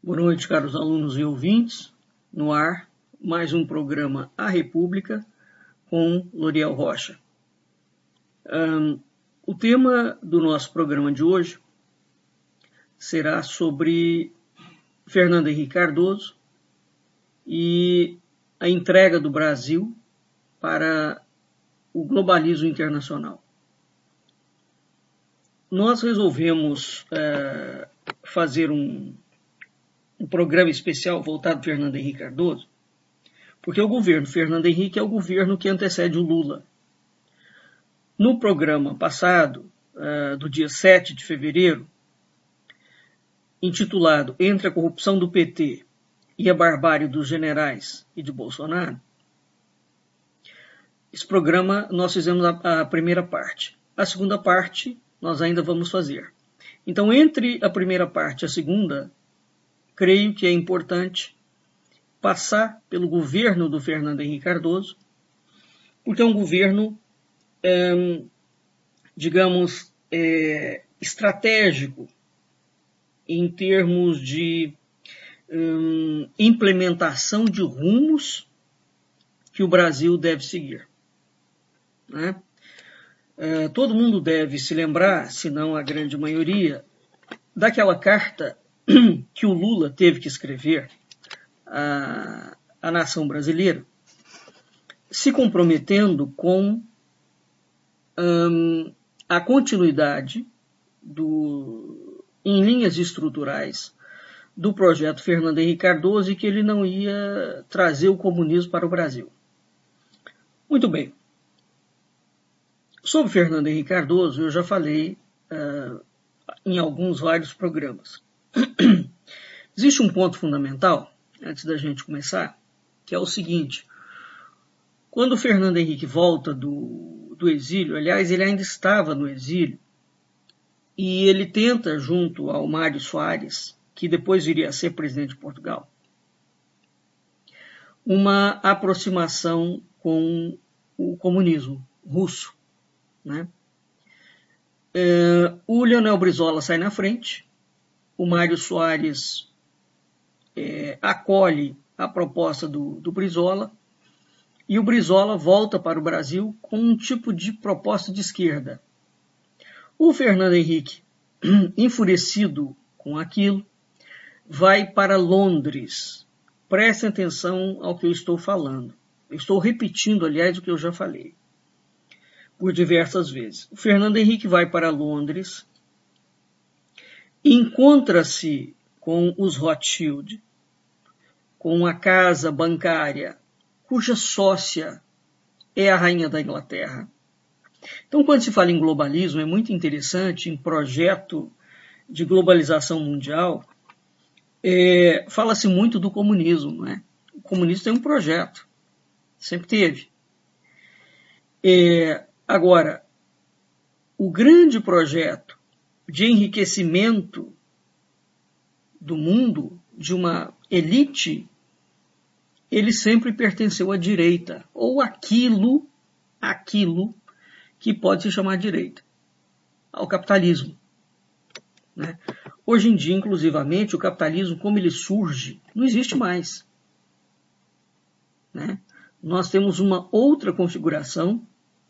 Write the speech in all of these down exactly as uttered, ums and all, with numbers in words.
Boa noite, caros alunos e ouvintes. No ar, mais um programa A República com Loriel Rocha. Um, o tema do nosso programa de hoje será sobre Fernando Henrique Cardoso e a entrega do Brasil para o globalismo internacional. Nós resolvemos uh, fazer um, um programa especial voltado para Fernando Henrique Cardoso, porque o governo Fernando Henrique é o governo que antecede o Lula. No programa passado, uh, do dia sete de fevereiro, intitulado Entre a Corrupção do P T e a Barbárie dos Generais e de Bolsonaro, esse programa nós fizemos a, a primeira parte. A segunda parte nós ainda vamos fazer. Então, entre a primeira parte e a segunda, creio que é importante passar pelo governo do Fernando Henrique Cardoso, porque é um governo, é, digamos, é, estratégico em termos de um, implementação de rumos que o Brasil deve seguir, né? Uh, todo mundo deve se lembrar, se não a grande maioria, daquela carta que o Lula teve que escrever à, à nação brasileira, se comprometendo com um, a continuidade do, em linhas estruturais do projeto Fernando Henrique Cardoso e que ele não ia trazer o comunismo para o Brasil. Muito bem. Sobre Fernando Henrique Cardoso, eu já falei uh, em alguns vários programas. Existe um ponto fundamental, antes da gente começar, que é o seguinte. Quando o Fernando Henrique volta do, do exílio, aliás, ele ainda estava no exílio, e ele tenta, junto ao Mário Soares, que depois viria a ser presidente de Portugal, uma aproximação com o comunismo russo, né? É, o Leonel Brizola sai na frente, o Mário Soares é, acolhe a proposta do, do Brizola e o Brizola volta para o Brasil com um tipo de proposta de esquerda. O Fernando Henrique, enfurecido com aquilo, vai para Londres. Prestem atenção ao que eu estou falando. Eu estou repetindo, aliás, o que eu já falei por diversas vezes. O Fernando Henrique vai para Londres, encontra-se com os Rothschild, com a casa bancária cuja sócia é a rainha da Inglaterra. Então, quando se fala em globalismo, é muito interessante, em projeto de globalização mundial, é, fala-se muito do comunismo, não é? O comunismo tem um projeto, sempre teve. É, Agora, o grande projeto de enriquecimento do mundo, de uma elite, ele sempre pertenceu à direita, ou aquilo, aquilo que pode se chamar direita, ao capitalismo, né? Hoje em dia, inclusivamente, o capitalismo, como ele surge, não existe mais, né? Nós temos uma outra configuração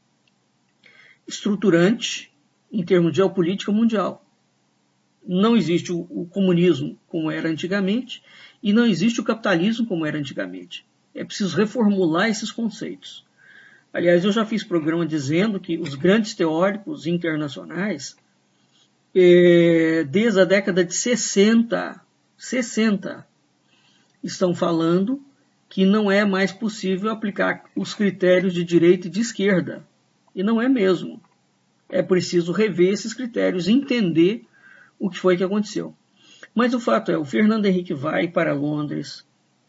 estruturante em termos de geopolítica mundial. Não existe o, o comunismo como era antigamente e não existe o capitalismo como era antigamente. É preciso reformular esses conceitos. Aliás, eu já fiz programa dizendo que os grandes teóricos internacionais, é, desde a década de sessenta, sessenta, estão falando que não é mais possível aplicar os critérios de direita e de esquerda. E não é mesmo. É preciso rever esses critérios, entender o que foi que aconteceu. Mas o fato é, o Fernando Henrique vai para Londres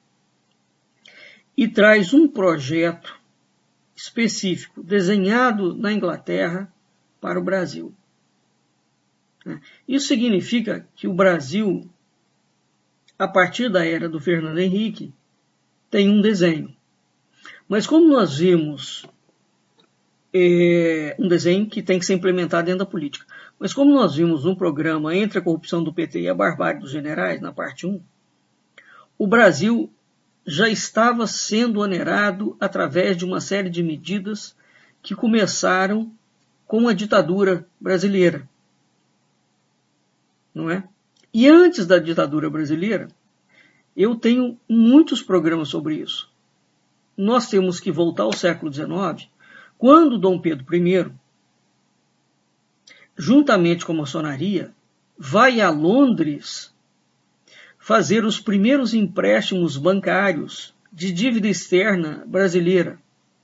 e traz um projeto específico, desenhado na Inglaterra, para o Brasil. Isso significa que o Brasil, a partir da era do Fernando Henrique, tem um desenho. Mas como nós vimos É um desenho que tem que ser implementado dentro da política. Mas como nós vimos no programa Entre a Corrupção do P T e a Barbárie dos Generais, na parte um, o Brasil já estava sendo onerado através de uma série de medidas que começaram com a ditadura brasileira, não é? E antes da ditadura brasileira, eu tenho muitos programas sobre isso. Nós temos que voltar ao século dezenove, quando Dom Pedro I, juntamente com a maçonaria, vai a Londres fazer os primeiros empréstimos bancários de dívida externa brasileira.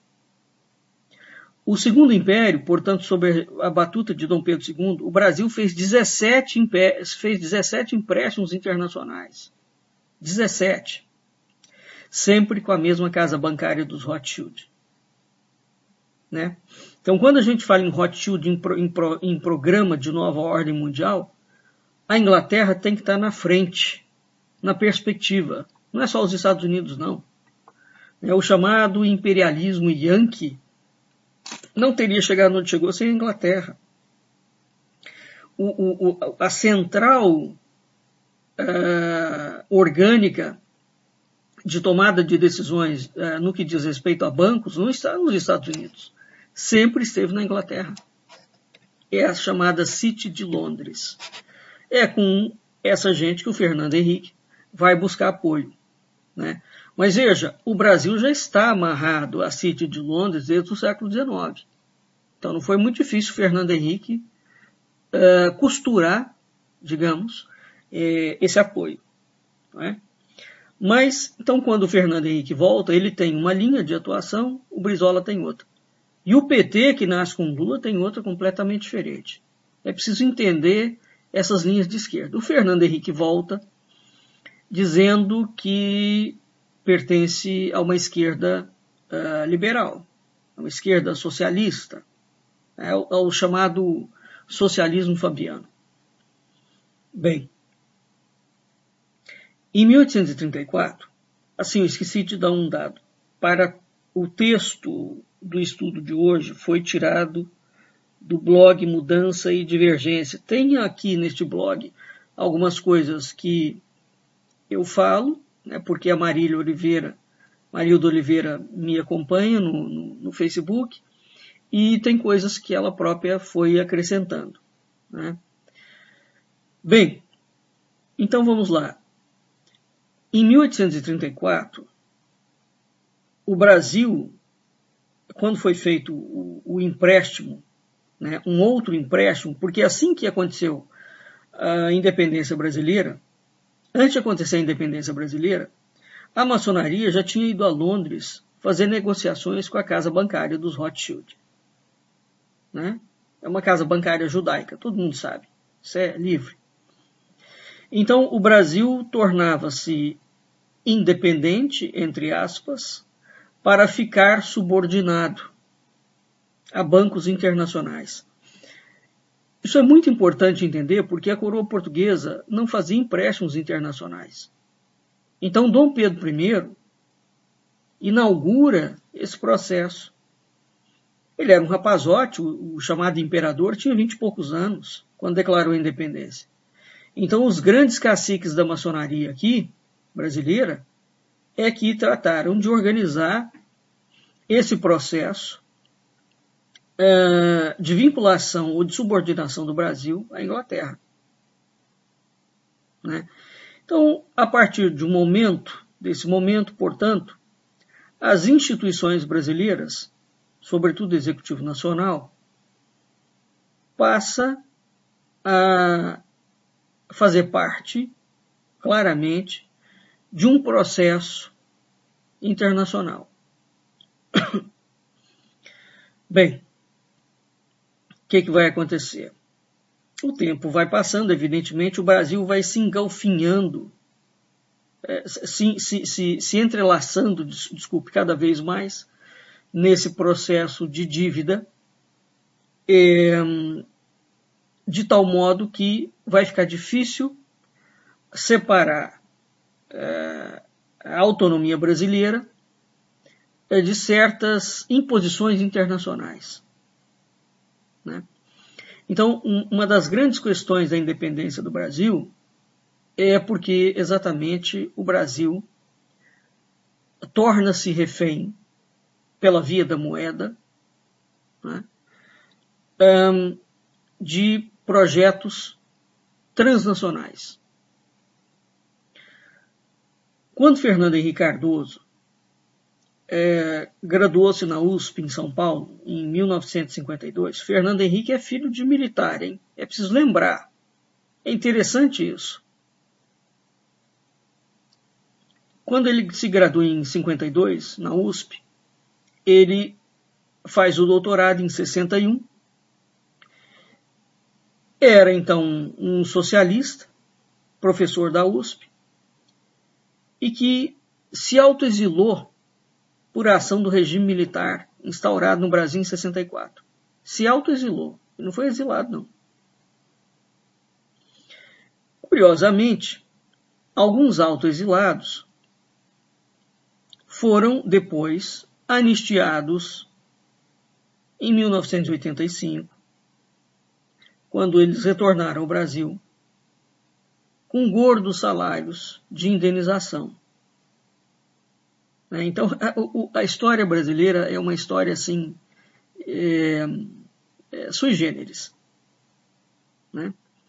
O Segundo Império, portanto, sob a batuta de Dom Pedro segundo, o Brasil fez dezessete, fez dezessete empréstimos internacionais. dezessete. Sempre com a mesma casa bancária dos Rothschild. Né? Então, quando a gente fala em Rothschild, em, pro, em, pro, em programa de nova ordem mundial, a Inglaterra tem que estar na frente, na perspectiva. Não é só os Estados Unidos, não. É o chamado imperialismo yankee não teria chegado onde chegou sem a Inglaterra. O, o, o, a central uh, orgânica de tomada de decisões uh, no que diz respeito a bancos não está nos Estados Unidos. Sempre esteve na Inglaterra. É a chamada City de Londres. É com essa gente que o Fernando Henrique vai buscar apoio, né? Mas veja, o Brasil já está amarrado à City de Londres desde o século dezenove. Então não foi muito difícil o Fernando Henrique uh, costurar, digamos, uh, esse apoio, não é? Mas, então, quando o Fernando Henrique volta, ele tem uma linha de atuação, o Brizola tem outra. E o P T, que nasce com Lula, tem outra completamente diferente. É preciso entender essas linhas de esquerda. O Fernando Henrique volta dizendo que pertence a uma esquerda uh, liberal, a uma esquerda socialista, é o, é o chamado socialismo fabiano. Bem, em mil oitocentos e trinta e quatro, assim, eu esqueci de dar um dado, para o texto do estudo de hoje foi tirado do blog Mudança e Divergência. Tem aqui neste blog algumas coisas que eu falo, né, porque a Marília Oliveira, Marilda Oliveira me acompanha no, no, no Facebook, e tem coisas que ela própria foi acrescentando, né? Bem, então vamos lá. Em mil oitocentos e trinta e quatro, o Brasil, quando foi feito o, o empréstimo, né, um outro empréstimo, porque assim que aconteceu a independência brasileira, antes de acontecer a independência brasileira, a maçonaria já tinha ido a Londres fazer negociações com a casa bancária dos Rothschild. Né? É uma casa bancária judaica, todo mundo sabe, isso é livre. Então o Brasil tornava-se independente, entre aspas, para ficar subordinado a bancos internacionais. Isso é muito importante entender porque a coroa portuguesa não fazia empréstimos internacionais. Então Dom Pedro I inaugura esse processo. Ele era um rapazote, o, o chamado imperador, tinha vinte e poucos anos quando declarou a independência. Então os grandes caciques da maçonaria aqui, brasileira, é que trataram de organizar esse processo uh, de vinculação ou de subordinação do Brasil à Inglaterra. Né? Então, a partir de um momento, desse momento, portanto, as instituições brasileiras, sobretudo o Executivo Nacional, passa a fazer parte, claramente, de um processo internacional. Bem, o que, que vai acontecer? O tempo vai passando, evidentemente, o Brasil vai se engalfinhando, se, se, se, se entrelaçando, desculpe, cada vez mais, nesse processo de dívida, é, de tal modo que vai ficar difícil separar é, a autonomia brasileira é, de certas imposições internacionais. Né? Então, um, uma das grandes questões da independência do Brasil é porque exatamente o Brasil torna-se refém pela via da moeda, né, um, de projetos transnacionais. Quando Fernando Henrique Cardoso é, graduou-se na U S P em São Paulo, em mil novecentos e cinquenta e dois, Fernando Henrique é filho de militar, hein? É preciso lembrar. É interessante isso. Quando ele se gradua em cinquenta e dois, na U S P, ele faz o doutorado em sessenta e um. Era, então, um socialista, professor da U S P, e que se autoexilou por ação do regime militar instaurado no Brasil em sessenta e quatro. Se autoexilou. Não foi exilado, não. Curiosamente, alguns autoexilados foram depois anistiados em mil novecentos e oitenta e cinco, quando eles retornaram ao Brasil com gordos salários de indenização. Então, a, a história brasileira é uma história assim, é, é, sui generis. Né?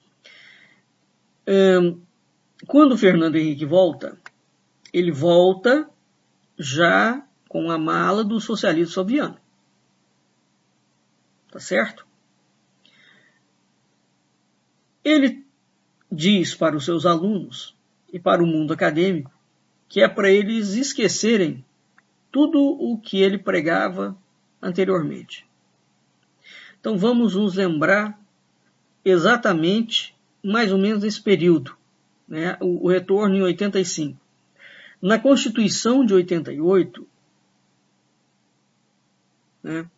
É, quando o Fernando Henrique volta, ele volta já com a mala do socialismo soviano. Tá certo? Ele diz para os seus alunos e para o mundo acadêmico que é para eles esquecerem tudo o que ele pregava anteriormente. Então vamos nos lembrar exatamente, mais ou menos nesse período, né, o, o retorno em oitenta e cinco. Na Constituição de oitenta e oito, né,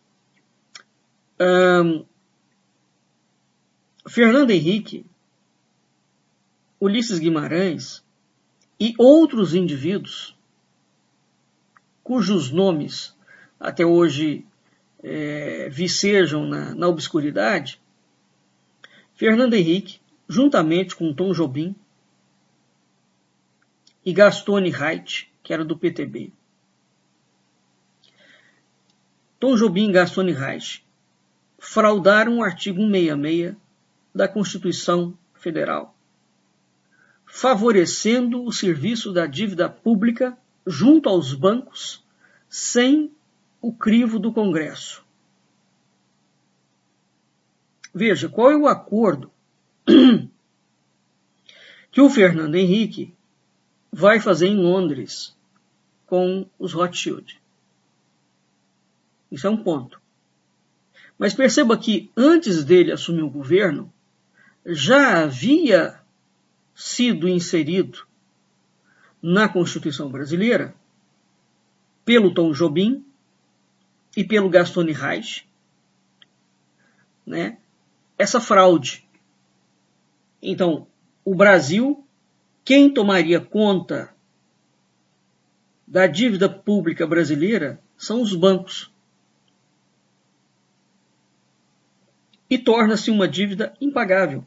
um, Fernando Henrique, Ulisses Guimarães e outros indivíduos cujos nomes até hoje é, vicejam na, na obscuridade, Fernando Henrique, juntamente com Tom Jobim e Gastone Reit, que era do P T B. Tom Jobim e Gastone Reit fraudaram o artigo cento e sessenta e seis da Constituição Federal, favorecendo o serviço da dívida pública junto aos bancos, sem o crivo do Congresso. Veja, qual é o acordo que o Fernando Henrique vai fazer em Londres com os Rothschild. Isso é um ponto. Mas perceba que antes dele assumir o governo, já havia sido inserido na Constituição brasileira pelo Tom Jobim e pelo Gastone Reit, né, essa fraude. Então, o Brasil, quem tomaria conta da dívida pública brasileira são os bancos. E torna-se uma dívida impagável.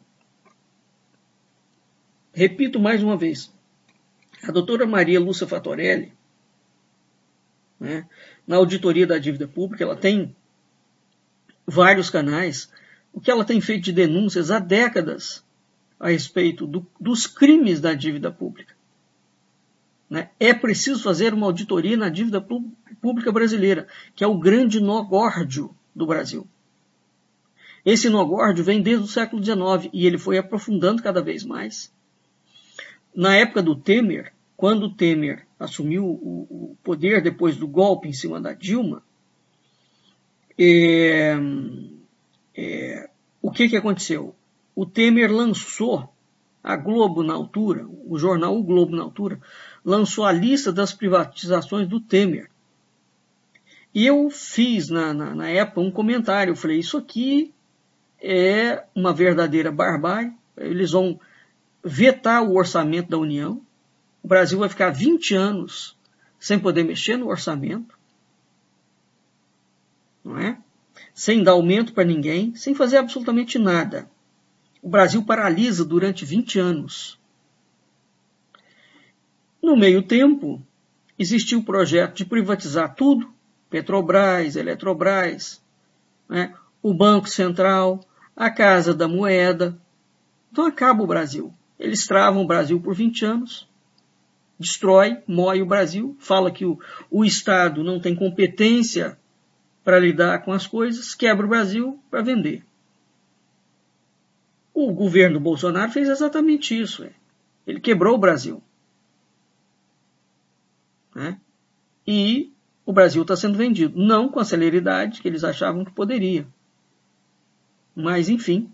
Repito mais uma vez, a doutora Maria Lúcia Fatorelli, né, na auditoria da dívida pública, ela tem vários canais, o que ela tem feito de denúncias há décadas a respeito do, dos crimes da dívida pública. Né? É preciso fazer uma auditoria na dívida pública brasileira, que é o grande nó górdio do Brasil. Esse nó górdio vem desde o século dezenove e ele foi aprofundando cada vez mais. Na época do Temer, quando o Temer assumiu o, o poder depois do golpe em cima da Dilma, é, é, o que, que aconteceu? O Temer lançou, a Globo na altura, o jornal O Globo na altura, lançou a lista das privatizações do Temer. E eu fiz na, na, na época um comentário, eu falei, isso aqui é uma verdadeira barbárie, eles vão vetar o orçamento da União, o Brasil vai ficar vinte anos sem poder mexer no orçamento, não é? Sem dar aumento para ninguém, sem fazer absolutamente nada. O Brasil paralisa durante vinte anos. No meio tempo, existiu o projeto de privatizar tudo, Petrobras, Eletrobras, né, o Banco Central, a Casa da Moeda. Então acaba o Brasil. Eles travam o Brasil por vinte anos, destrói, moe o Brasil, fala que o, o Estado não tem competência para lidar com as coisas, quebra o Brasil para vender. O governo Bolsonaro fez exatamente isso. Ele quebrou o Brasil. Né? E o Brasil está sendo vendido. Não com a celeridade que eles achavam que poderia. Mas, enfim.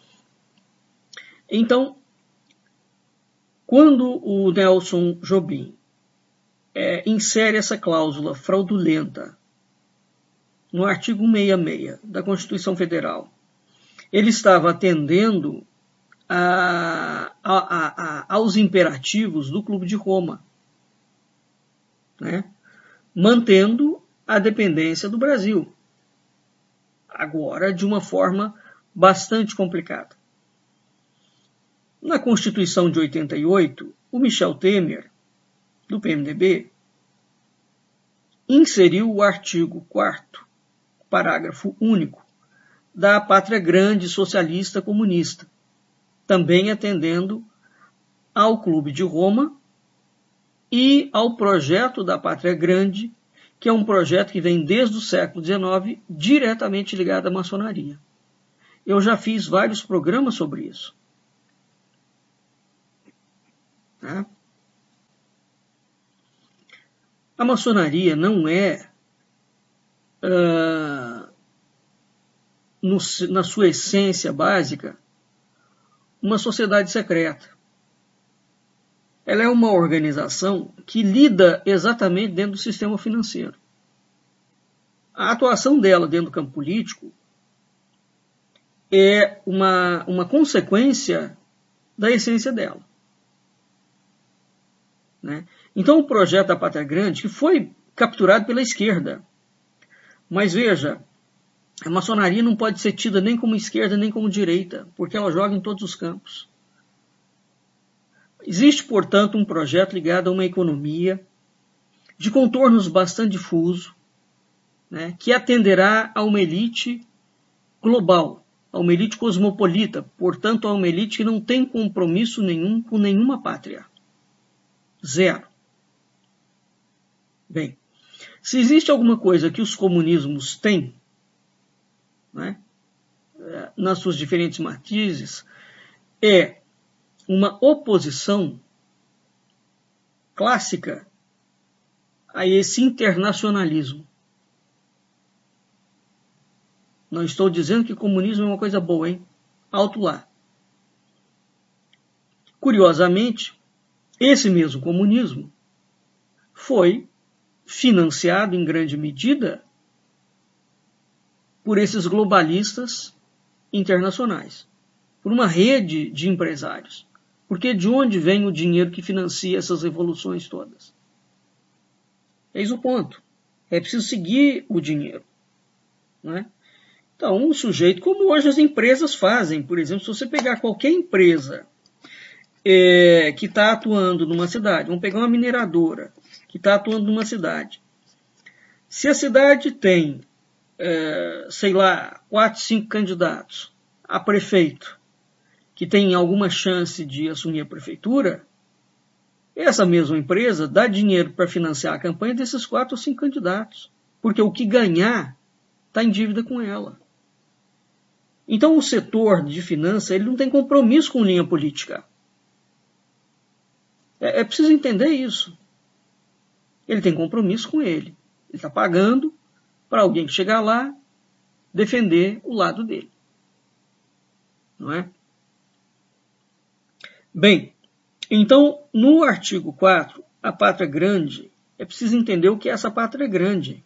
Então, quando o Nelson Jobim é, insere essa cláusula fraudulenta no artigo cento e sessenta e seis da Constituição Federal, ele estava atendendo a, a, a, a, aos imperativos do Clube de Roma, né? Mantendo a dependência do Brasil, agora de uma forma bastante complicada. Na Constituição de oitenta e oito, o Michel Temer, do P M D B, inseriu o artigo quarto, parágrafo único, da Pátria Grande Socialista Comunista, também atendendo ao Clube de Roma e ao projeto da Pátria Grande, que é um projeto que vem desde o século dezenove, diretamente ligado à maçonaria. Eu já fiz vários programas sobre isso. Tá? A maçonaria não é, uh, no, na sua essência básica, uma sociedade secreta. Ela é uma organização que lida exatamente dentro do sistema financeiro. A atuação dela dentro do campo político é uma, uma consequência da essência dela. Né? Então o projeto da Pátria Grande, que foi capturado pela esquerda, mas veja, a maçonaria não pode ser tida nem como esquerda nem como direita, porque ela joga em todos os campos. Existe, portanto, um projeto ligado a uma economia de contornos bastante difuso, né, que atenderá a uma elite global, a uma elite cosmopolita, portanto, a uma elite que não tem compromisso nenhum com nenhuma pátria. Zero. Bem, se existe alguma coisa que os comunismos têm, né, nas suas diferentes matizes, é uma oposição clássica a esse internacionalismo. Não estou dizendo que comunismo é uma coisa boa, hein? Alto lá. Curiosamente, esse mesmo comunismo foi financiado em grande medida por esses globalistas internacionais, por uma rede de empresários. Porque de onde vem o dinheiro que financia essas revoluções todas? Eis o ponto. É preciso seguir o dinheiro. Não é? Então, um sujeito, como hoje as empresas fazem, por exemplo, se você pegar qualquer empresa é, que está atuando numa cidade, vamos pegar uma mineradora que está atuando numa cidade. Se a cidade tem, é, sei lá, quatro, cinco candidatos a prefeito, que tem alguma chance de assumir a prefeitura, essa mesma empresa dá dinheiro para financiar a campanha desses quatro ou cinco candidatos, porque o que ganhar está em dívida com ela. Então o setor de finanças ele não tem compromisso com linha política. É, é preciso entender isso. Ele tem compromisso com ele. Ele está pagando para alguém que chegar lá defender o lado dele. Não é? Bem, então, no artigo quatro, a pátria grande, é preciso entender o que é essa pátria grande.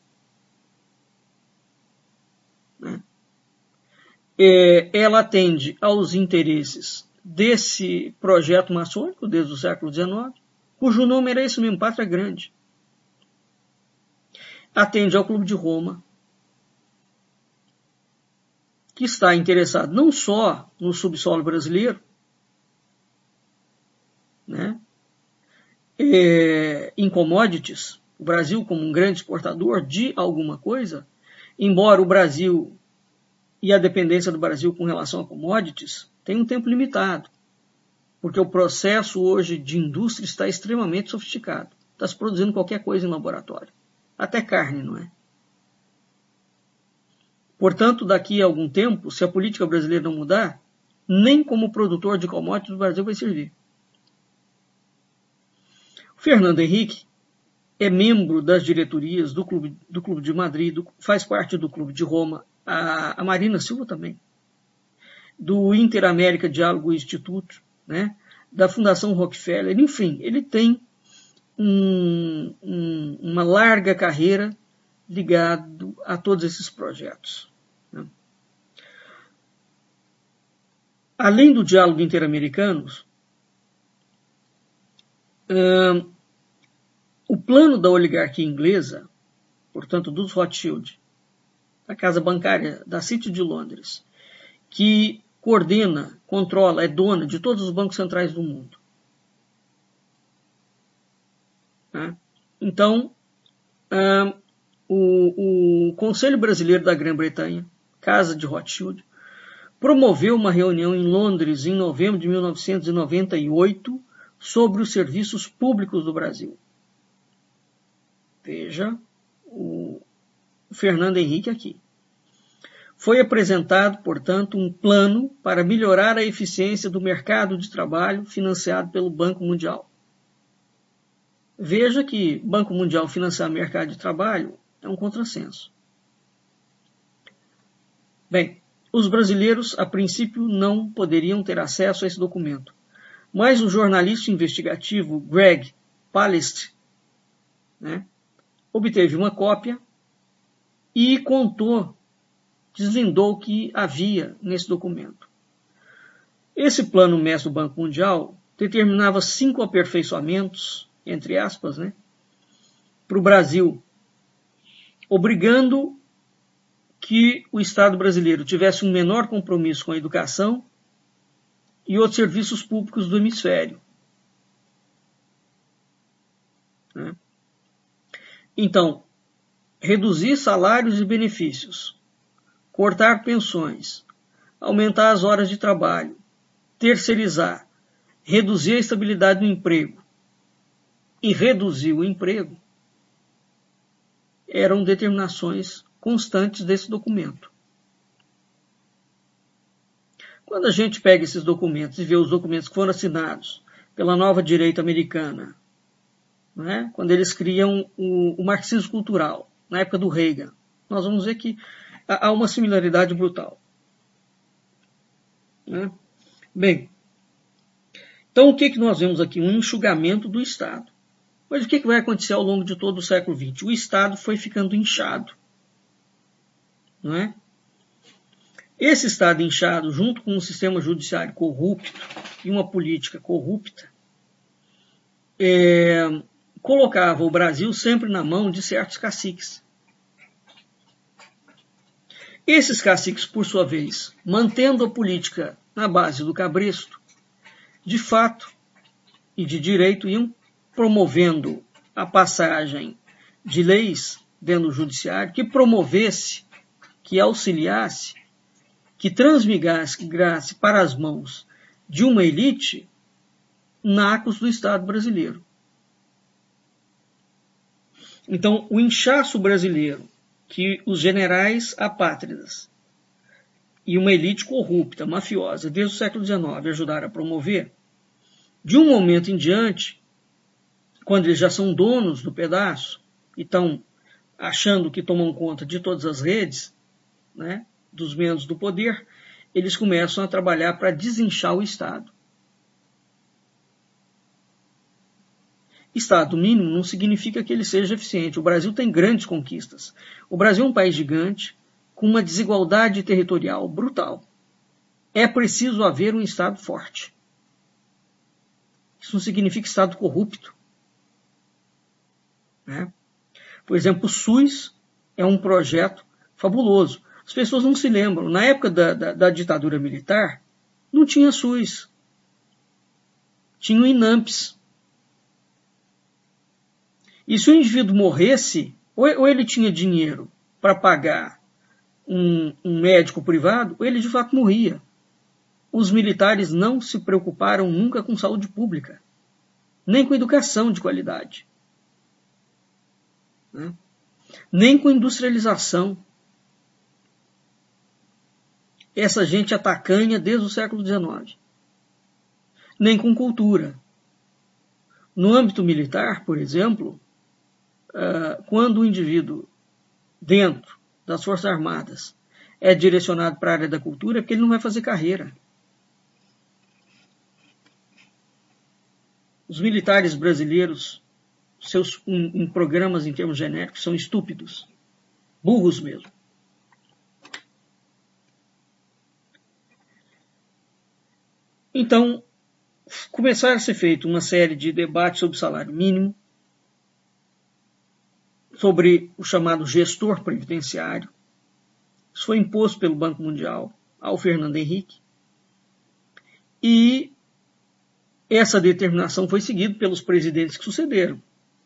Né? É, ela atende aos interesses desse projeto maçônico desde o século dezenove, cujo nome era esse mesmo, Pátria Grande. Atende ao Clube de Roma, que está interessado não só no subsolo brasileiro, né, é, em commodities, o Brasil como um grande exportador de alguma coisa, embora o Brasil e a dependência do Brasil com relação a commodities tenha um tempo limitado, porque o processo hoje de indústria está extremamente sofisticado. Está se produzindo qualquer coisa em laboratório, até carne, não é? Portanto, daqui a algum tempo, se a política brasileira não mudar, nem como produtor de commodities o Brasil vai servir. O Fernando Henrique é membro das diretorias do Clube, do Clube de Madrid, do, faz parte do Clube de Roma, a, a Marina Silva também, do Interamérica Diálogo Instituto, né, da Fundação Rockefeller, enfim, ele tem um, um, uma larga carreira ligado a todos esses projetos. Né. Além do diálogo interamericano, hum, o plano da oligarquia inglesa, portanto dos Rothschild, da casa bancária da City de Londres, que coordena, controla, é dona de todos os bancos centrais do mundo. Né? Então, hum, o, o Conselho Brasileiro da Grã-Bretanha, Casa de Rothschild, promoveu uma reunião em Londres em novembro de mil novecentos e noventa e oito sobre os serviços públicos do Brasil. Veja o Fernando Henrique aqui. Foi apresentado, portanto, um plano para melhorar a eficiência do mercado de trabalho financiado pelo Banco Mundial. Veja que Banco Mundial financiar mercado de trabalho é um contrassenso. Bem, os brasileiros, a princípio, não poderiam ter acesso a esse documento, mas o jornalista investigativo Greg Palast, né, obteve uma cópia e contou, desvendou o que havia nesse documento. Esse plano mestre do Banco Mundial determinava cinco aperfeiçoamentos, entre aspas, né, para o Brasil, obrigando que o Estado brasileiro tivesse um menor compromisso com a educação e outros serviços públicos do hemisfério. Né? Então, reduzir salários e benefícios, cortar pensões, aumentar as horas de trabalho, terceirizar, reduzir a estabilidade do emprego e reduzir o emprego eram determinações constantes desse documento. Quando a gente pega esses documentos e vê os documentos que foram assinados pela nova direita americana, né, quando eles criam o, o marxismo cultural, na época do Reagan, nós vamos ver que há uma similaridade brutal. Né? Bem, então o que, que nós vemos aqui? Um enxugamento do Estado. Mas o que, que vai acontecer ao longo de todo o século vinte? O Estado foi ficando inchado. Não é? Esse Estado inchado, junto com um sistema judiciário corrupto e uma política corrupta, é, colocava o Brasil sempre na mão de certos caciques. Esses caciques, por sua vez, mantendo a política na base do cabresto, de fato e de direito, iam promovendo a passagem de leis dentro do judiciário que promovesse, que auxiliasse, que transmigrasse para as mãos de uma elite nacos do Estado brasileiro. Então, o inchaço brasileiro, que os generais apátridas e uma elite corrupta, mafiosa, desde o século dezenove ajudaram a promover, de um momento em diante, quando eles já são donos do pedaço e estão achando que tomam conta de todas as redes, né, dos membros do poder, eles começam a trabalhar para desinchar o Estado. Estado mínimo não significa que ele seja eficiente. O Brasil tem grandes conquistas. O Brasil é um país gigante, com uma desigualdade territorial brutal. É preciso haver um Estado forte. Isso não significa Estado corrupto. Né? Por exemplo, o SUS é um projeto fabuloso. As pessoas não se lembram. Na época da, da, da ditadura militar, não tinha SUS. Tinha o INAMPS. E se o indivíduo morresse, ou ele tinha dinheiro para pagar um, um médico privado, ou ele de fato morria. Os militares não se preocuparam nunca com saúde pública, nem com educação de qualidade, né? Nem com industrialização. Essa gente é tacanha desde o século dezenove. Nem com cultura. No âmbito militar, por exemplo, quando o indivíduo dentro das Forças Armadas é direcionado para a área da cultura, é porque ele não vai fazer carreira. Os militares brasileiros, seus em, em programas em termos genéricos, são estúpidos, burros mesmo. Então, começaram a ser feita uma série de debates sobre salário mínimo, sobre o chamado gestor previdenciário. Isso foi imposto pelo Banco Mundial ao Fernando Henrique. E essa determinação foi seguida pelos presidentes que sucederam.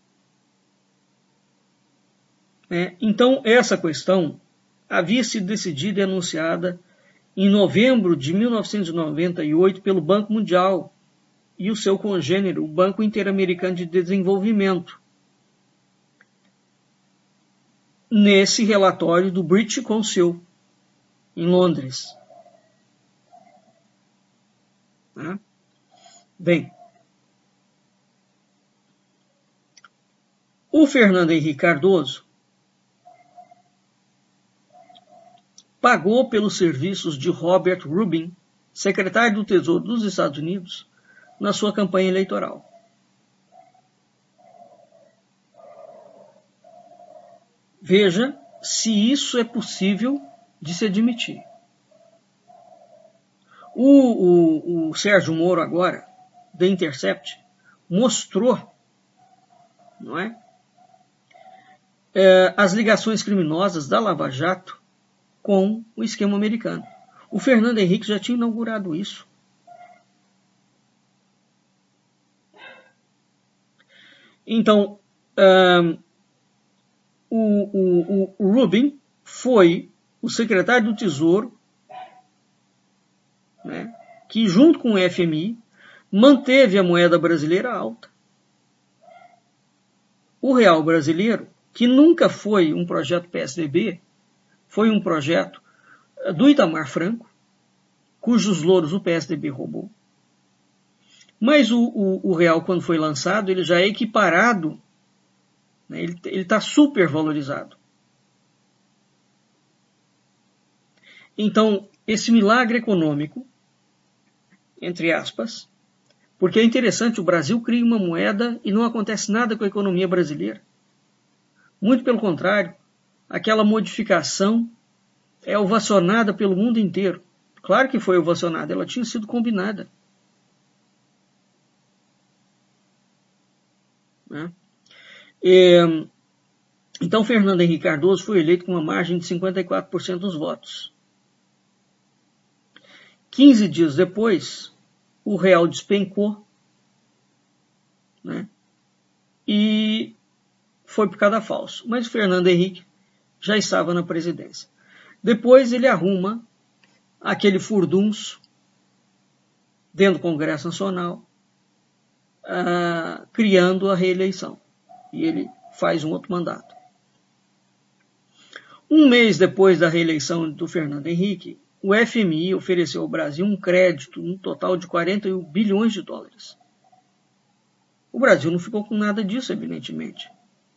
É, então, essa questão havia sido decidida e anunciada em novembro de mil novecentos e noventa e oito pelo Banco Mundial e o seu congênero, o Banco Interamericano de Desenvolvimento, nesse relatório do British Council, em Londres. Tá? Bem, o Fernando Henrique Cardoso pagou pelos serviços de Robert Rubin, secretário do Tesouro dos Estados Unidos, na sua campanha eleitoral. Veja se isso é possível de se admitir. O, o, o Sérgio Moro agora, da Intercept, mostrou, não é, é, as ligações criminosas da Lava Jato com o esquema americano. O Fernando Henrique já tinha inaugurado isso. Então, um, o, o, o Rubin foi o secretário do Tesouro, né, que, junto com o F M I, manteve a moeda brasileira alta. O real brasileiro, que nunca foi um projeto P S D B, foi um projeto do Itamar Franco, cujos louros o P S D B roubou. Mas o, o, o real, quando foi lançado, ele já é equiparado, né, ele está super valorizado. Então, esse milagre econômico, entre aspas, porque é interessante, o Brasil cria uma moeda e não acontece nada com a economia brasileira. Muito pelo contrário, aquela modificação é ovacionada pelo mundo inteiro. Claro que foi ovacionada, ela tinha sido combinada. Né? E, então, Fernando Henrique Cardoso foi eleito com uma margem de cinquenta e quatro por cento dos votos. quinze dias depois, o real despencou, né, e foi picada falso. Mas o Fernando Henrique já estava na presidência. Depois ele arruma aquele furdunço dentro do Congresso Nacional, uh, criando a reeleição. E ele faz um outro mandato. Um mês depois da reeleição do Fernando Henrique, o F M I ofereceu ao Brasil um crédito no total de quarenta e um bilhões de dólares. O Brasil não ficou com nada disso, evidentemente.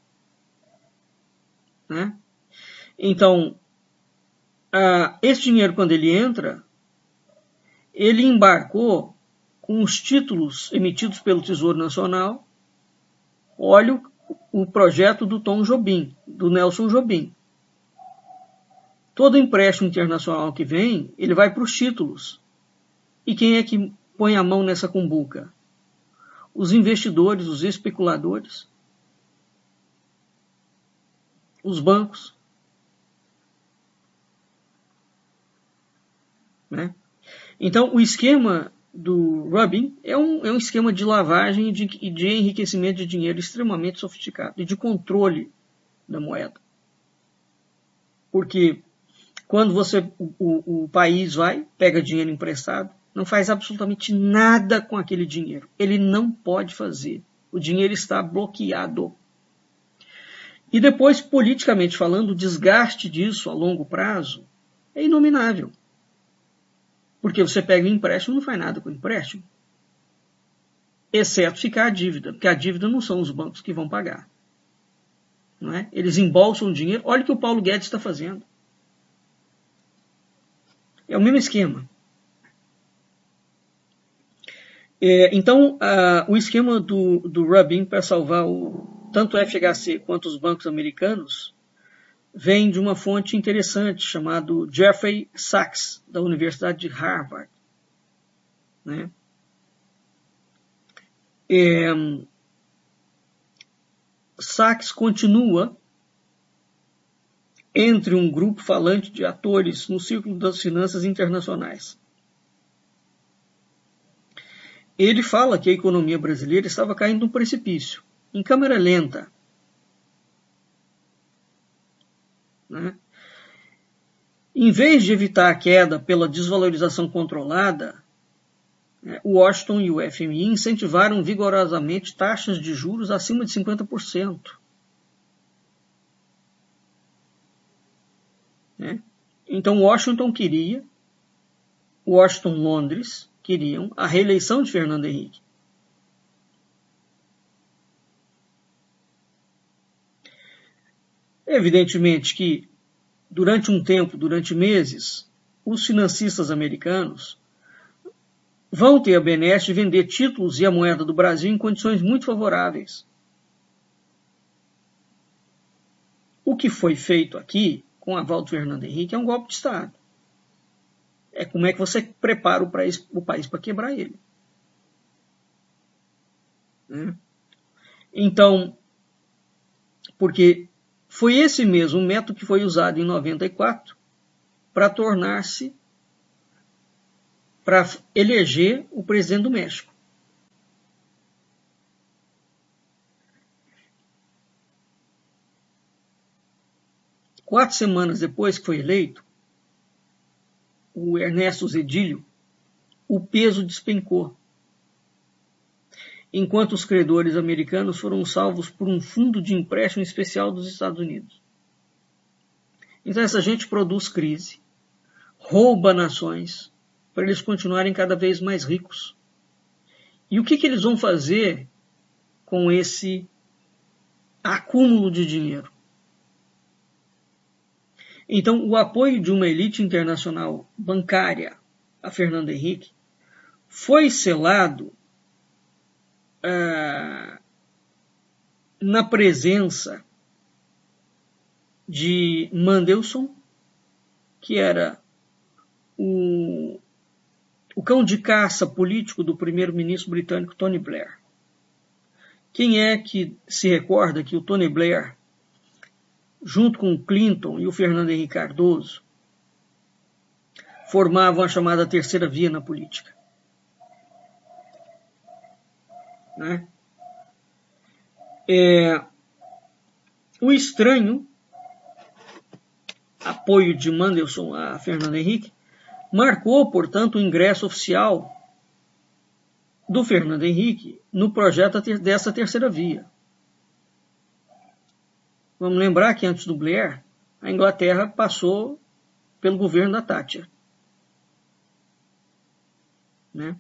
Né? Então, uh, esse dinheiro, quando ele entra, ele embarcou com os títulos emitidos pelo Tesouro Nacional. Olha o, o projeto do Tom Jobim, do Nelson Jobim. Todo empréstimo internacional que vem, ele vai para os títulos. E quem é que põe a mão nessa cumbuca? Os investidores, os especuladores, os bancos. Né? Então, o esquema do Rubin é um, é um esquema de lavagem e de, de enriquecimento de dinheiro extremamente sofisticado e de controle da moeda. Porque quando você, o, o, o país vai, pega dinheiro emprestado, não faz absolutamente nada com aquele dinheiro. Ele não pode fazer. O dinheiro está bloqueado. E depois, politicamente falando, o desgaste disso a longo prazo é inominável. Porque você pega o empréstimo e não faz nada com o empréstimo. Exceto ficar a dívida. Porque a dívida não são os bancos que vão pagar. Não é? Eles embolsam dinheiro. Olha o que o Paulo Guedes está fazendo. É o mesmo esquema. É, então, a, o esquema do, do Rubin para salvar o, tanto o F H C quanto os bancos americanos vem de uma fonte interessante chamada Jeffrey Sachs, da Universidade de Harvard. Né? É, Sachs continua entre um grupo falante de atores no círculo das finanças internacionais. Ele fala que a economia brasileira estava caindo num precipício, em câmera lenta. Né? Em vez de evitar a queda pela desvalorização controlada, né, o Washington e o F M I incentivaram vigorosamente taxas de juros acima de cinquenta por cento. Né? Então, Washington queria, Washington e Londres queriam a reeleição de Fernando Henrique. Evidentemente que, durante um tempo, durante meses, os financistas americanos vão ter a benesse de vender títulos e a moeda do Brasil em condições muito favoráveis. O que foi feito aqui, com o aval do Fernando Henrique, é um golpe de Estado. É como é que você prepara o país, o país para quebrar ele. Né? Então, porque foi esse mesmo método que foi usado em noventa e quatro para tornar-se, para eleger o presidente do México. Quatro semanas depois que foi eleito, o Ernesto Zedillo, o peso despencou, enquanto os credores americanos foram salvos por um fundo de empréstimo especial dos Estados Unidos. Então essa gente produz crise, rouba nações, para eles continuarem cada vez mais ricos. E o que, que eles vão fazer com esse acúmulo de dinheiro? Então, o apoio de uma elite internacional bancária a Fernando Henrique foi selado ah, na presença de Mandelson, que era o, o cão de caça político do primeiro-ministro britânico Tony Blair. Quem é que se recorda que o Tony Blair, junto com o Clinton e o Fernando Henrique Cardoso, formavam a chamada terceira via na política? Né? É, o estranho apoio de Mandelson a Fernando Henrique marcou, portanto, o ingresso oficial do Fernando Henrique no projeto dessa terceira via. Vamos lembrar que antes do Blair, a Inglaterra passou pelo governo da Thatcher. Né?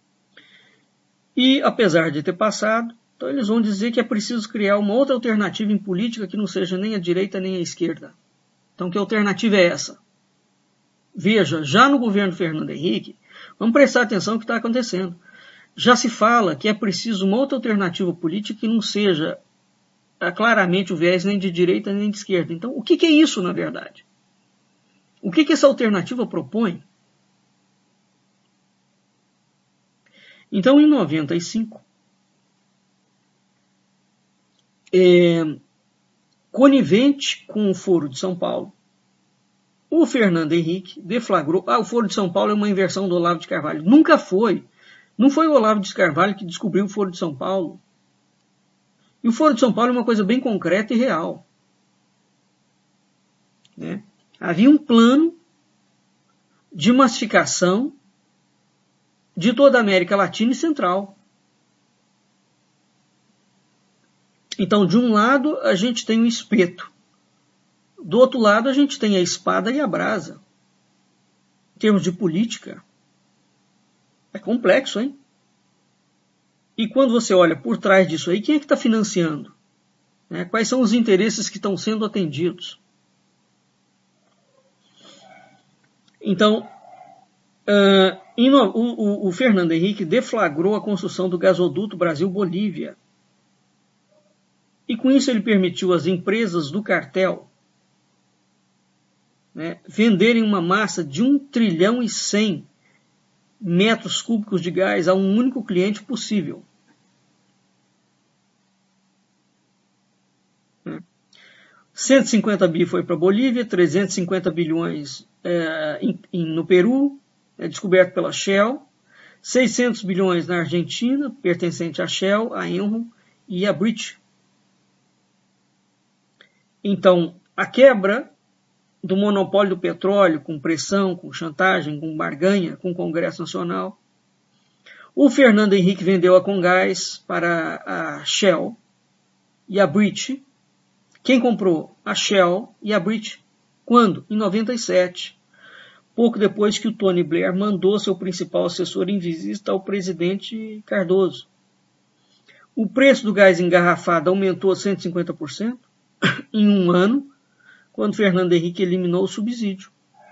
E, apesar de ter passado, então eles vão dizer que é preciso criar uma outra alternativa em política que não seja nem a direita nem a esquerda. Então, que alternativa é essa? Veja, já no governo Fernando Henrique, vamos prestar atenção no que está acontecendo. Já se fala que é preciso uma outra alternativa política que não seja claramente o viés nem de direita nem de esquerda. Então, o que, que é isso, na verdade? O que, que essa alternativa propõe? Então, em noventa e cinco, é, conivente com o Foro de São Paulo, o Fernando Henrique deflagrou... Ah, o Foro de São Paulo é uma inversão do Olavo de Carvalho. Nunca foi. Não foi o Olavo de Carvalho que descobriu o Foro de São Paulo. E o Foro de São Paulo é uma coisa bem concreta e real. Né? Havia um plano de massificação de toda a América Latina e Central. Então, de um lado, a gente tem o espeto. Do outro lado, a gente tem a espada e a brasa. Em termos de política, é complexo, hein? E quando você olha por trás disso aí, quem é que está financiando? Né? Quais são os interesses que estão sendo atendidos? Então, uh, o, o, o Fernando Henrique deflagrou a construção do gasoduto Brasil-Bolívia. E com isso ele permitiu às empresas do cartel, né, venderem uma massa de um trilhão e cem metros cúbicos de gás a um único cliente possível. cento e cinquenta bi foi para a Bolívia, trezentos e cinquenta bilhões é, em, em, no Peru, é, descoberto pela Shell, seiscentos bilhões na Argentina, pertencente à Shell, a Enron e a British. Então, a quebra do monopólio do petróleo, com pressão, com chantagem, com barganha, com o Congresso Nacional. O Fernando Henrique vendeu a Comgás para a Shell e a British. Quem comprou? A Shell e a British. Quando? Em noventa e sete. Pouco depois que o Tony Blair mandou seu principal assessor em visita ao presidente Cardoso. O preço do gás engarrafado aumentou cento e cinquenta por cento em um ano, quando Fernando Henrique eliminou o subsídio.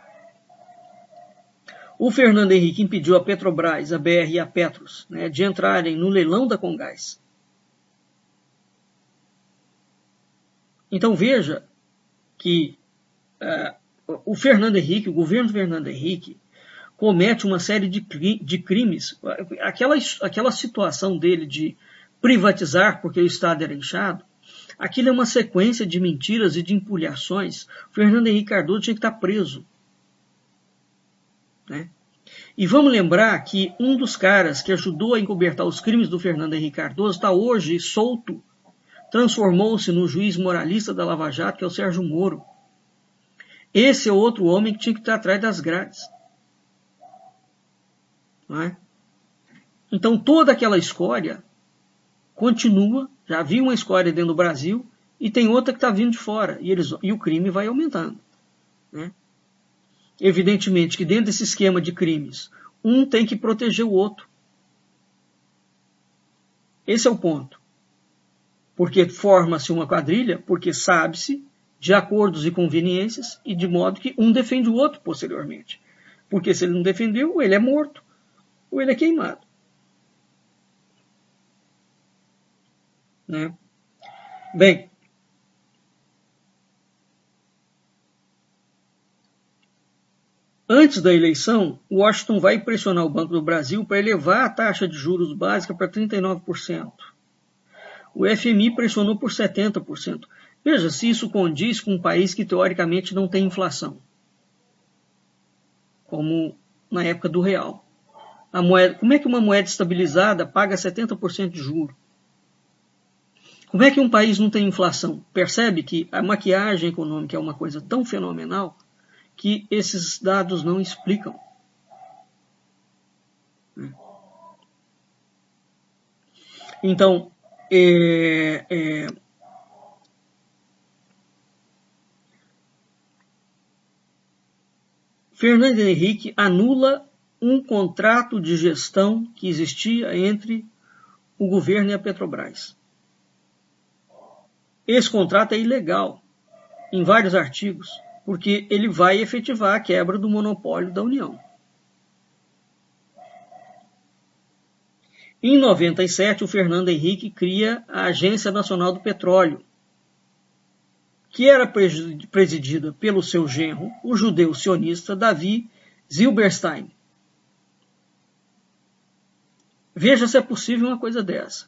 O Fernando Henrique impediu a Petrobras, a B R e a Petros, né, de entrarem no leilão da Comgás. Então veja que uh, o Fernando Henrique, o governo do Fernando Henrique, comete uma série de, de crimes. Aquela, aquela situação dele de privatizar porque o Estado era inchado, aquilo é uma sequência de mentiras e de empulhações. O Fernando Henrique Cardoso tinha que estar preso. Né? E vamos lembrar que um dos caras que ajudou a encobertar os crimes do Fernando Henrique Cardoso está hoje solto. Transformou-se no juiz moralista da Lava Jato, que é o Sérgio Moro. Esse é outro homem que tinha que estar atrás das grades. Não é? Então toda aquela escória continua. Já havia uma escória dentro do Brasil e tem outra que está vindo de fora. E, eles, e o crime vai aumentando. Né? Evidentemente que dentro desse esquema de crimes, um tem que proteger o outro. Esse é o ponto. Porque forma-se uma quadrilha, porque sabe-se de acordos e conveniências, e de modo que um defende o outro posteriormente. Porque se ele não defendeu, ou ele é morto, ou ele é queimado. Né? Bem, antes da eleição, Washington vai pressionar o Banco do Brasil para elevar a taxa de juros básica para trinta e nove por cento. O F M I pressionou por setenta por cento. Veja se isso condiz com um país que teoricamente não tem inflação, como na época do real. A moeda, como é que uma moeda estabilizada paga setenta por cento de juro? Como é que um país não tem inflação? Percebe que a maquiagem econômica é uma coisa tão fenomenal que esses dados não explicam. Então, é, é, Fernando Henrique anula um contrato de gestão que existia entre o governo e a Petrobras. Esse contrato é ilegal em vários artigos, porque ele vai efetivar a quebra do monopólio da União. Em noventa e sete, o Fernando Henrique cria a Agência Nacional do Petróleo, que era presidida pelo seu genro, o judeu sionista Davi Zilberstein. Veja se é possível uma coisa dessa.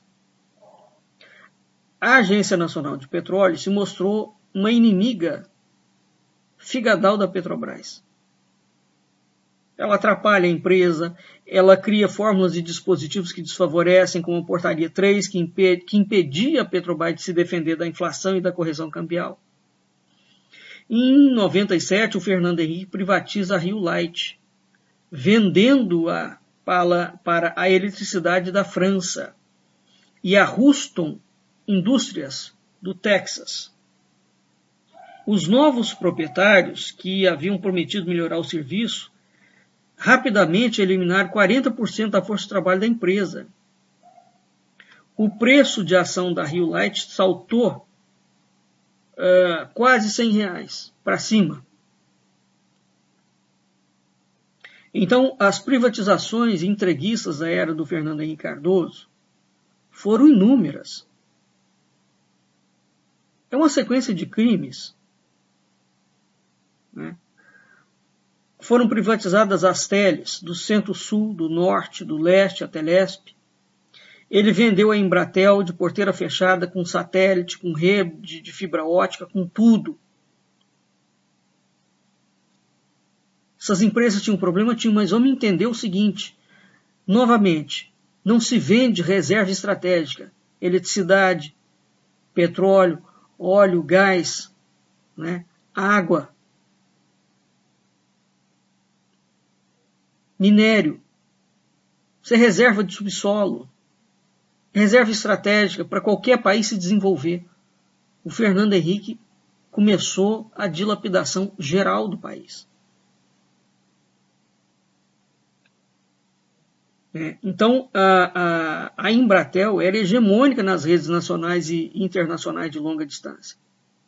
A Agência Nacional de Petróleo se mostrou uma inimiga figadal da Petrobras. ela atrapalha a empresa, ela cria fórmulas e dispositivos que desfavorecem, como a Portaria três, que, imped, que impedia a Petrobras de se defender da inflação e da correção cambial. Em noventa e sete, o Fernando Henrique privatiza a Rio Light, vendendo-a para, para a eletricidade da França, e a Houston Indústrias, do Texas. Os novos proprietários, que haviam prometido melhorar o serviço, rapidamente eliminaram quarenta por cento da força de trabalho da empresa. O preço de ação da Rio Light saltou uh, quase cem reais para cima. Então, as privatizações entreguistas da era do Fernando Henrique Cardoso foram inúmeras. É uma sequência de crimes, né? Foram privatizadas as teles do Centro-Sul, do Norte, do Leste, a Telesp. Ele vendeu a Embratel de porteira fechada, com satélite, com rede de fibra ótica, com tudo. Essas empresas tinham um problema, tinham, mas vamos entender o seguinte, novamente, não se vende reserva estratégica, eletricidade, petróleo, óleo, gás, né, água, minério. Isso é reserva de subsolo, reserva estratégica para qualquer país se desenvolver. O Fernando Henrique começou a dilapidação geral do país. É, então, a, a, a Embratel era hegemônica nas redes nacionais e internacionais de longa distância.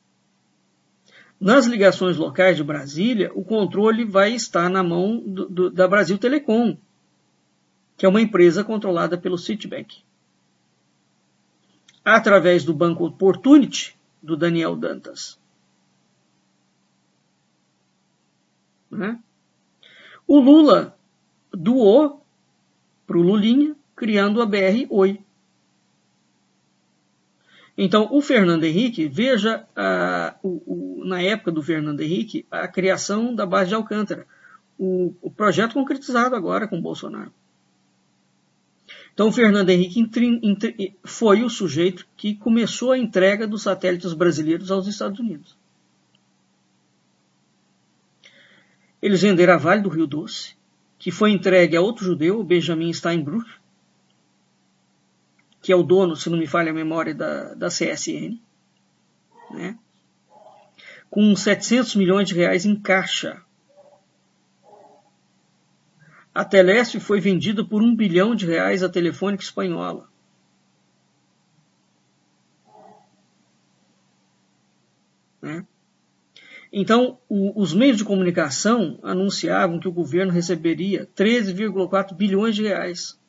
Nas ligações locais de Brasília, o controle vai estar na mão do, do, da Brasil Telecom, que é uma empresa controlada pelo Citibank, através do Banco Opportunity, do Daniel Dantas. Né? O Lula doou para o Lulinha, criando a B R Oi. Então, o Fernando Henrique, veja, a, o, o, na época do Fernando Henrique, a criação da base de Alcântara, o, o projeto concretizado agora com o Bolsonaro. Então, o Fernando Henrique intri, intri, foi o sujeito que começou a entrega dos satélites brasileiros aos Estados Unidos. Eles venderam a Vale do Rio Doce, que foi entregue a outro judeu, o Benjamin Steinbrück, que é o dono, se não me falha a memória, da, da C S N, né? Com setecentos milhões de reais em caixa. A Telesp foi vendida por um bilhão de reais à Telefônica Espanhola. Né? Então, o, os meios de comunicação anunciavam que o governo receberia treze vírgula quatro bilhões de reais.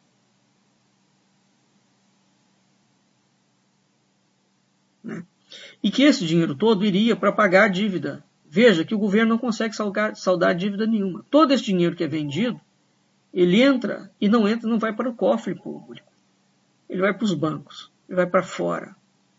Né? E que esse dinheiro todo iria para pagar a dívida. Veja que o governo não consegue saldar, saldar dívida nenhuma. Todo esse dinheiro que é vendido, ele entra e não entra, não vai para o cofre público. Ele vai para os bancos, ele vai para fora.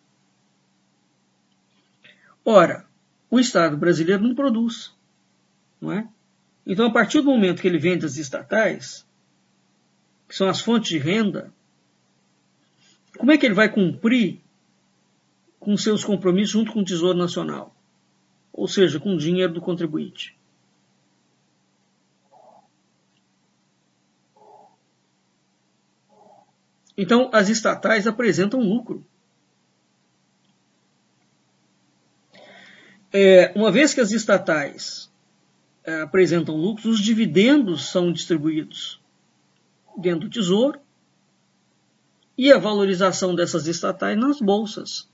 Ora, o Estado brasileiro não produz, não é? Então, a partir do momento que ele vende as estatais, que são as fontes de renda, como é que ele vai cumprir com seus compromissos junto com o Tesouro Nacional? Ou seja, com o dinheiro do contribuinte. Então, as estatais apresentam lucro. É, uma vez que as estatais é, apresentam lucros, os dividendos são distribuídos dentro do Tesouro e a valorização dessas estatais nas bolsas.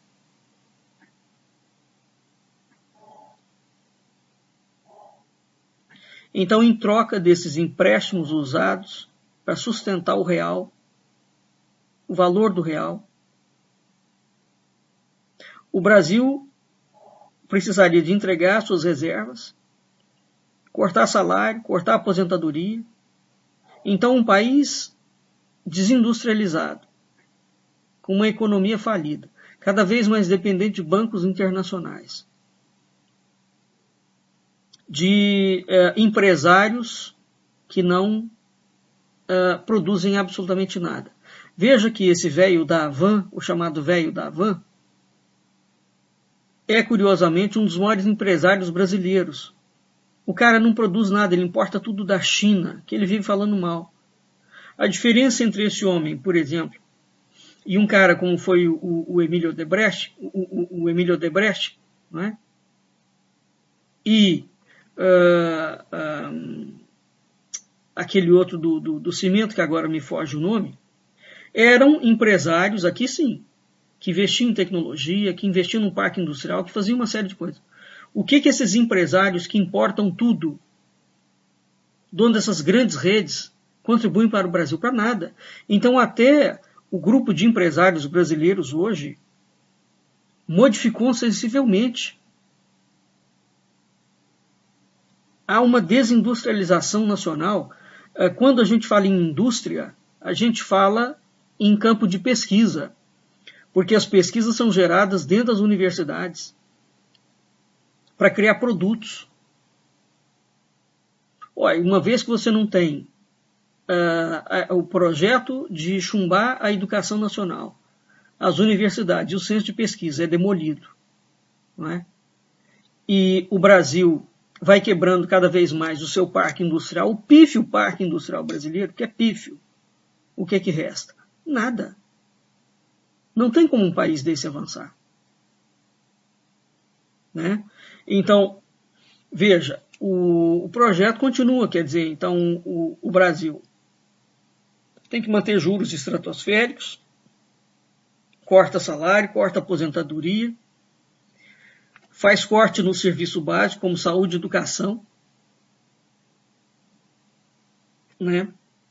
Então, em troca desses empréstimos usados para sustentar o real, o valor do real, o Brasil precisaria de entregar suas reservas, cortar salário, cortar aposentadoria. Então, um país desindustrializado, com uma economia falida, cada vez mais dependente de bancos internacionais, de eh, empresários que não uh, produzem absolutamente nada. Veja que esse velho da Havan, o chamado velho da Havan, é curiosamente um dos maiores empresários brasileiros. O cara não produz nada, ele importa tudo da China, que ele vive falando mal. A diferença entre esse homem, por exemplo, e um cara como foi o, o Emílio Odebrecht, o, o, o Emílio Odebrecht, não é? E uh, um, aquele outro do, do, do cimento, que agora me foge o nome, eram empresários, aqui sim, que investiam em tecnologia, que investiam no parque industrial, que faziam uma série de coisas. O que que esses empresários que importam tudo, dono dessas grandes redes, contribuem para o Brasil? Para nada. Então até o grupo de empresários brasileiros hoje modificou sensivelmente. Há uma desindustrialização nacional. Quando a gente fala em indústria, a gente fala em campo de pesquisa, porque as pesquisas são geradas dentro das universidades para criar produtos. Olha, uma vez que você não tem uh, uh, o projeto de chumbar a educação nacional, as universidades, o centro de pesquisa é demolido, não é? E o Brasil vai quebrando cada vez mais o seu parque industrial, o pífio parque industrial brasileiro, que é pífio. O que é que resta? Nada. Não tem como um país desse avançar. Né? Então, veja, o, o projeto continua, quer dizer, então o, o Brasil tem que manter juros estratosféricos, corta salário, corta aposentadoria, faz corte no serviço básico, como saúde e educação, né?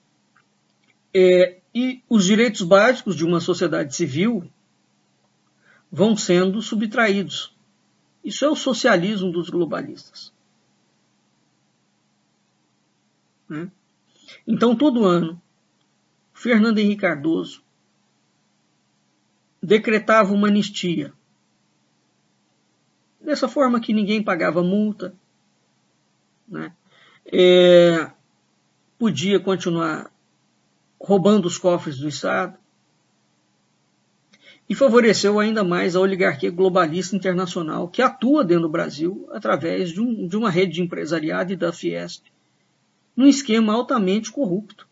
É, e os direitos básicos de uma sociedade civil vão sendo subtraídos. Isso é o socialismo dos globalistas. Né? Então, todo ano, Fernando Henrique Cardoso decretava uma anistia. Dessa forma que ninguém pagava multa, né? É, podia continuar roubando os cofres do Estado, e favoreceu ainda mais a oligarquia globalista internacional, que atua dentro do Brasil através de, um, de uma rede de empresariado e da Fiesp, num esquema altamente corrupto.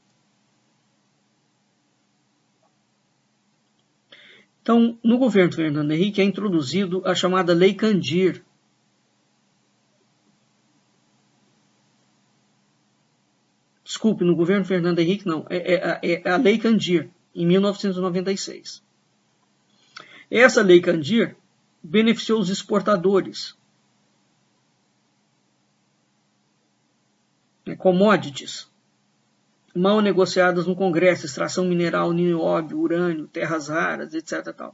Então, no governo Fernando Henrique é introduzido a chamada Lei Candir. Desculpe, no governo Fernando Henrique não, é, é, é a Lei Candir, em mil novecentos e noventa e seis. Essa Lei Candir beneficiou os exportadores, né, commodities, mal negociadas no Congresso, extração mineral, nióbio, urânio, terras raras, etcétera. Tal.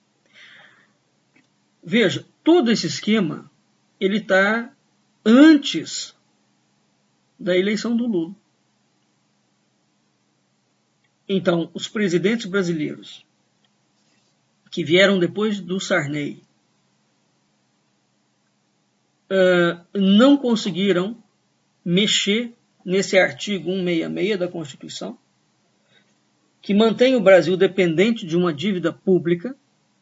Veja, todo esse esquema ele está antes da eleição do Lula. Então, os presidentes brasileiros que vieram depois do Sarney uh, não conseguiram mexer nesse artigo cento e sessenta e seis da Constituição, que mantém o Brasil dependente de uma dívida pública,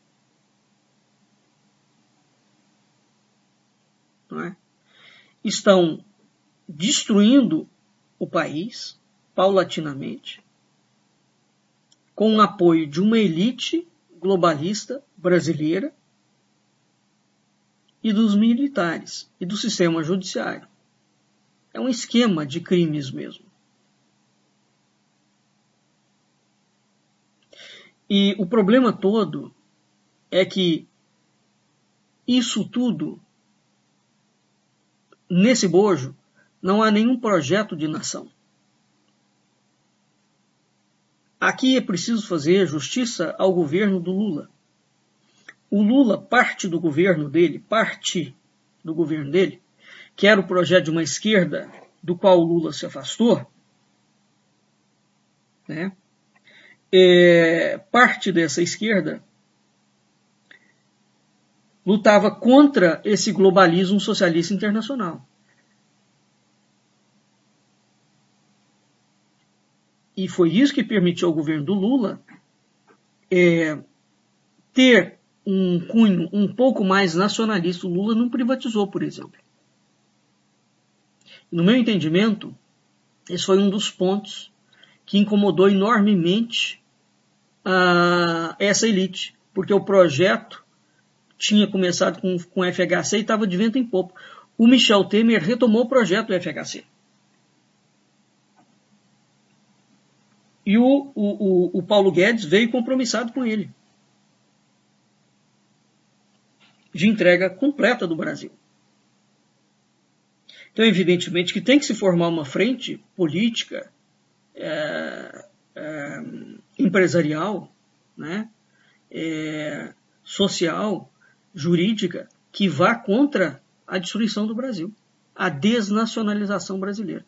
não é? Estão destruindo o país paulatinamente, com o apoio de uma elite globalista brasileira e dos militares e do sistema judiciário. É um esquema de crimes mesmo. E o problema todo é que isso tudo, nesse bojo, não há nenhum projeto de nação. Aqui é preciso fazer justiça ao governo do Lula. O Lula, parte do governo dele, parte do governo dele, que era o projeto de uma esquerda do qual o Lula se afastou, né? É, parte dessa esquerda lutava contra esse globalismo socialista internacional. e foi isso que permitiu ao governo do Lula é, ter um cunho um pouco mais nacionalista. O Lula não privatizou, por exemplo. No meu entendimento, esse foi um dos pontos que incomodou enormemente a, essa elite, porque o projeto tinha começado com, com o F H C e estava de vento em popa. O Michel Temer retomou o projeto do F H C. E o, o, o Paulo Guedes veio compromissado com ele, de entrega completa do Brasil. Então, evidentemente, que tem que se formar uma frente política, é, é, empresarial, né, é, social, jurídica, que vá contra a destruição do Brasil, a desnacionalização brasileira.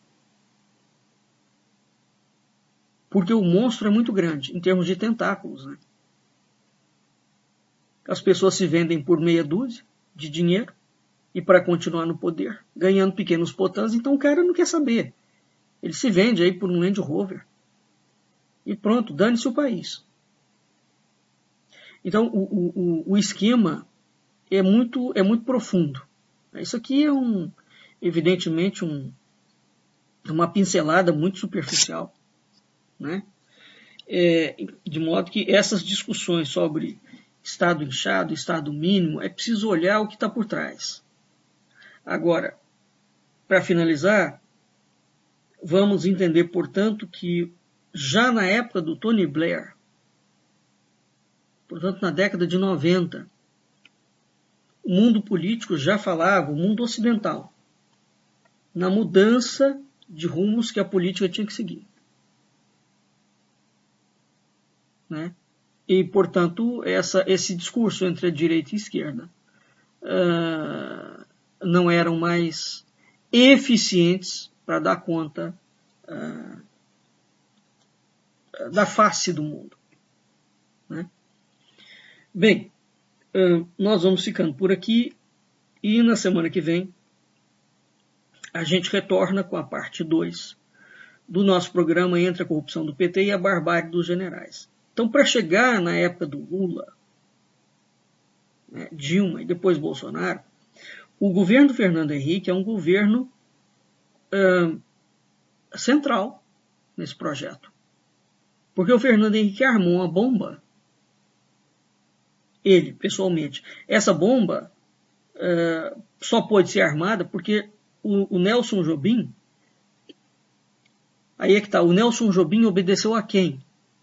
Porque o monstro é muito grande, em termos de tentáculos, né? As pessoas se vendem por meia dúzia de dinheiro e para continuar no poder, ganhando pequenos potãs, então o cara não quer saber. Ele se vende aí por um Land Rover. E pronto, dane-se o país. Então o, o, o esquema é muito, é muito profundo. Isso aqui é, um, evidentemente, um, uma pincelada muito superficial, né? É, de modo que essas discussões sobre Estado inchado, Estado mínimo, é preciso olhar o que está por trás. Agora, para finalizar, vamos entender, portanto, que já na época do Tony Blair, portanto na década de noventa, o mundo político já falava, o mundo ocidental, na mudança de rumos que a política tinha que seguir. Né? E, portanto, essa, esse discurso entre a direita e a esquerda uh, não eram mais eficientes para dar conta uh, da face do mundo. Né? Bem, uh, nós vamos ficando por aqui e na semana que vem a gente retorna com a parte dois do nosso programa Entre a Corrupção do P T e a Barbárie dos Generais. Então, para chegar na época do Lula, né, Dilma e depois Bolsonaro, o governo do Fernando Henrique é um governo uh, central nesse projeto. Porque o Fernando Henrique armou uma bomba, ele, pessoalmente. Essa bomba uh, só pôde ser armada porque o, o Nelson Jobim, aí é que está, o Nelson Jobim obedeceu a quem?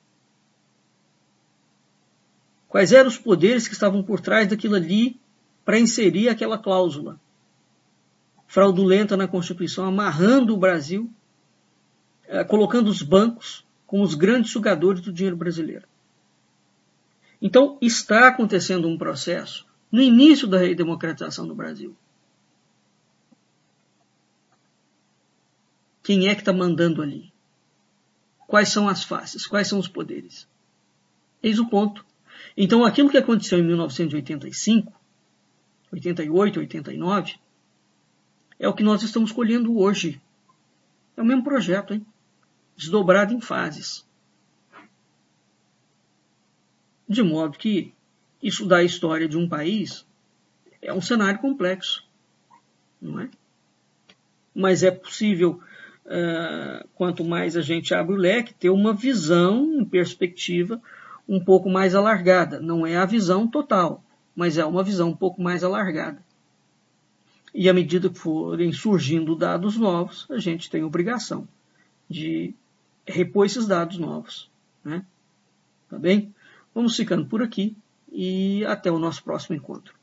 Quais eram os poderes que estavam por trás daquilo ali para inserir aquela cláusula fraudulenta na Constituição, amarrando o Brasil, eh, colocando os bancos como os grandes sugadores do dinheiro brasileiro. Então, está acontecendo um processo no início da redemocratização do Brasil. Quem é que está mandando ali? Quais são as faces? Quais são os poderes? Eis o ponto. Então, aquilo que aconteceu em mil novecentos e oitenta e cinco, oitenta e oito, oitenta e nove, é o que nós estamos colhendo hoje. É o mesmo projeto, hein? Desdobrado em fases. De modo que estudar a história de um país é um cenário complexo, não é? Mas é possível, uh, quanto mais a gente abre o leque, ter uma visão em perspectiva um pouco mais alargada. Não é a visão total, mas é uma visão um pouco mais alargada. E à medida que forem surgindo dados novos, a gente tem a obrigação de repor esses dados novos. Né? Tá bem? Vamos ficando por aqui e até o nosso próximo encontro.